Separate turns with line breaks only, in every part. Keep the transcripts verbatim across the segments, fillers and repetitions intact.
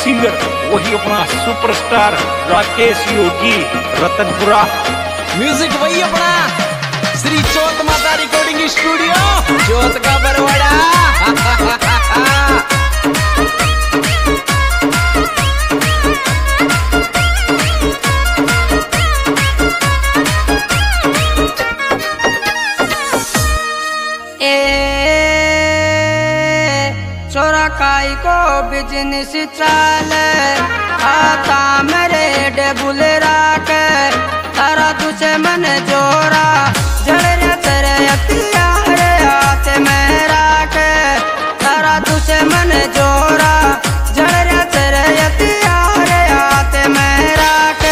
Singer वही अपना superstar Rakesh Yogi Ratanpura.
Music वही अपना श्री चौथ माता रिकॉर्डिंग स्टूडियो चौथ का बरवाड़ा।
काई को बिजनेस चाल आता मेरे डेबुल राख तारा तुझे मन जोरा जड़ तेरे अतियार आते मैं राख तारा तुझे मन जोरा जड़ तेरे अतियार आते मैं राख।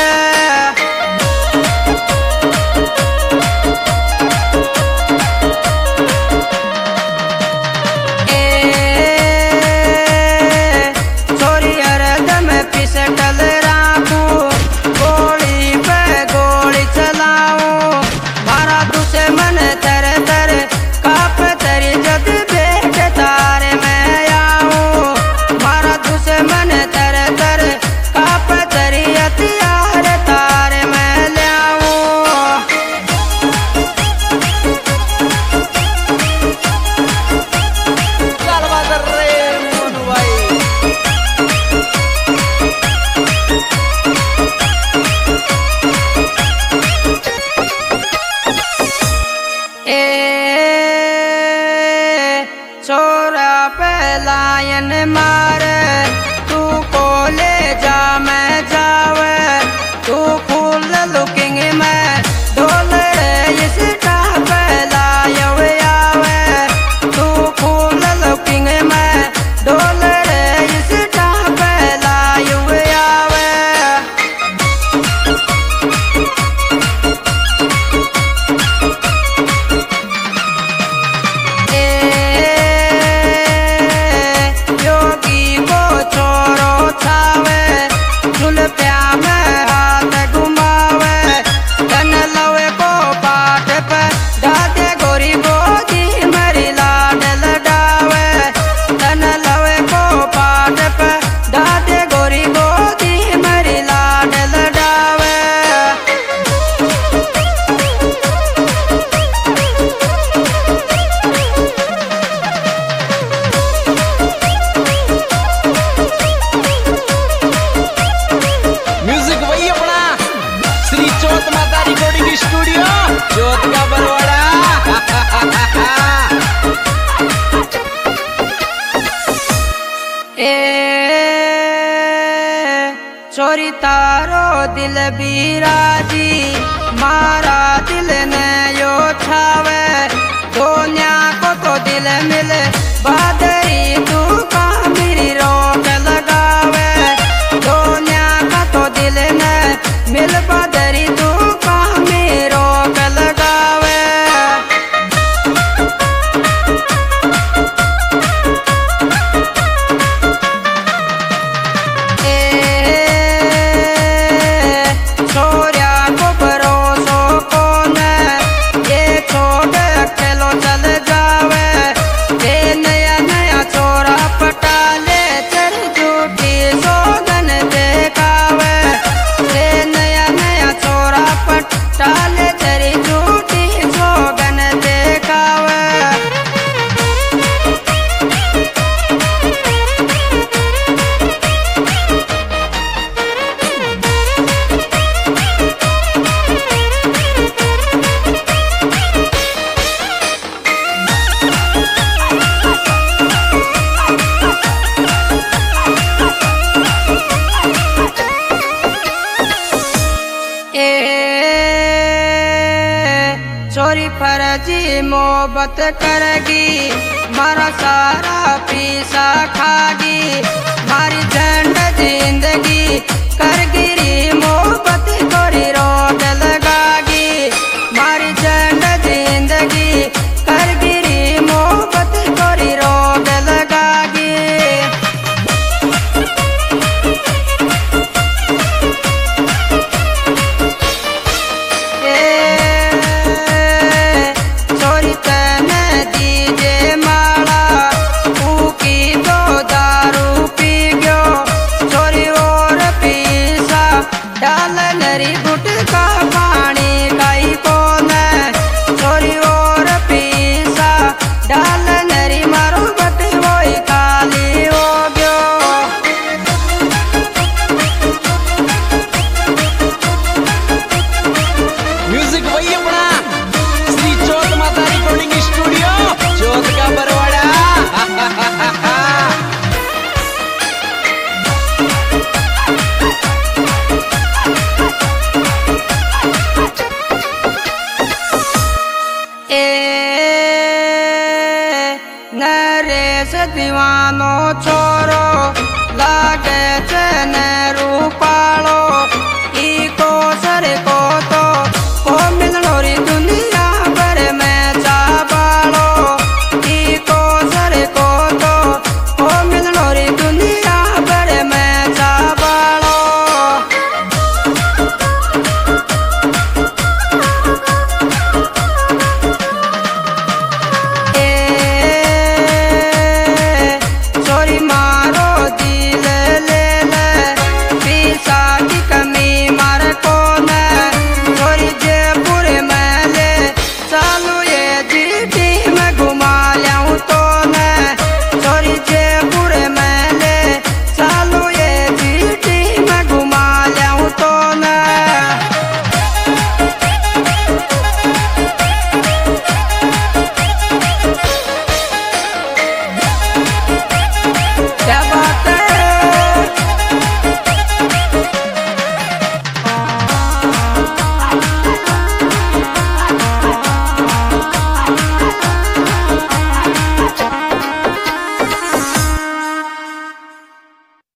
लायन मार तू को ले जा मैं जावे तू फूल लुकिंग मैं ढोल इस टाप लायवे आवे तू फूल लुकिंग मैं ढोल इस टाप लायवे आवे। स्टूडियो चौथ का बरवाड़ा। ए चोरी तारो दिल बीराजी मारा दिल ने यो छावे दोनिया को तो दिल मिले बादरी तू का मेरी रोक लगावे दोनिया का तो दिल ने मिल बादरी तू चोरी फर्जी मोहब्बत करेगी मारा सारा पीसा खागी मारी झंड जिंदगी कर गिरी मोहब्बत गोरी रोक लगागी मारी झंड जिंदगी कर गिरी मोहब्बत गोरी रोक लगागी। दीवानो छोरो लागे छे ने